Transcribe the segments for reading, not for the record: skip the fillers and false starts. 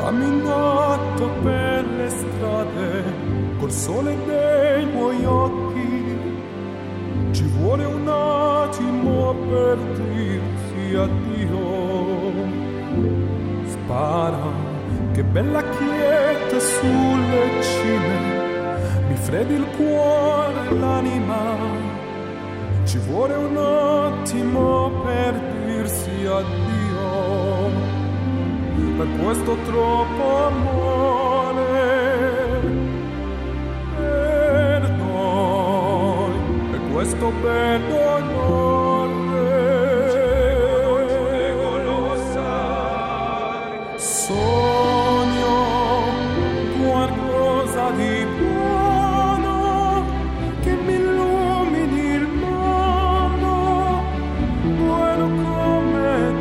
camminato per le strade col sole nei tuoi occhi. Ci vuole un attimo per dirsi addio. Spara, che bella quiete sulle cime, mi freddi il cuore e l'anima. Ci vuole un attimo per dirsi addio. Per questo troppo amore per noi, per questo bello onore. Lo sai, sogno qualcosa di buono che mi illumini il mondo, buono come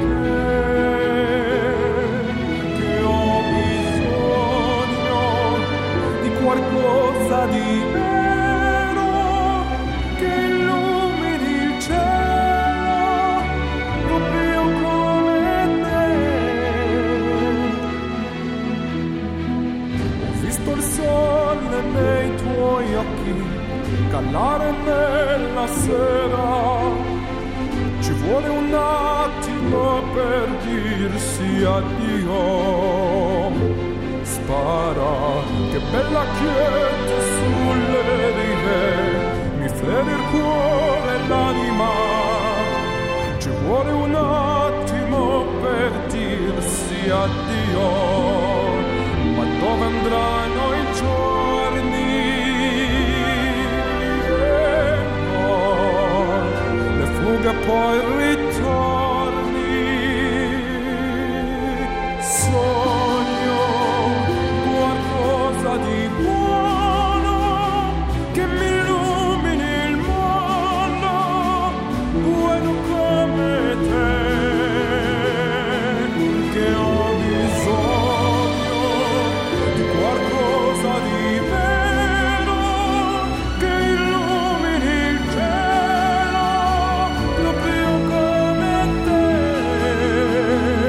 qualcosa di vero che illumini il cielo proprio come te. Ho visto il sole nei tuoi occhi calare nella sera. Ci vuole un attimo per dirsi addio. Spara, che bella quiete sulle rive, mi fredda il cuore e l'anima. Ci vuole un attimo per dirsi addio. Ma dove andranno i giorni? E noi, le fughe poi ritorni. Di buono che mi illumini il mondo, buono come te, che ho bisogno di qualcosa di vero che illumini il cielo proprio come te.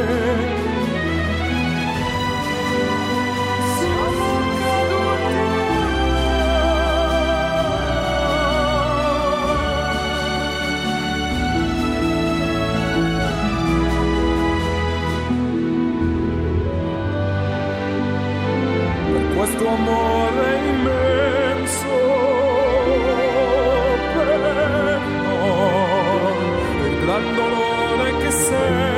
Questo amore immenso per noi, il gran dolore che sei.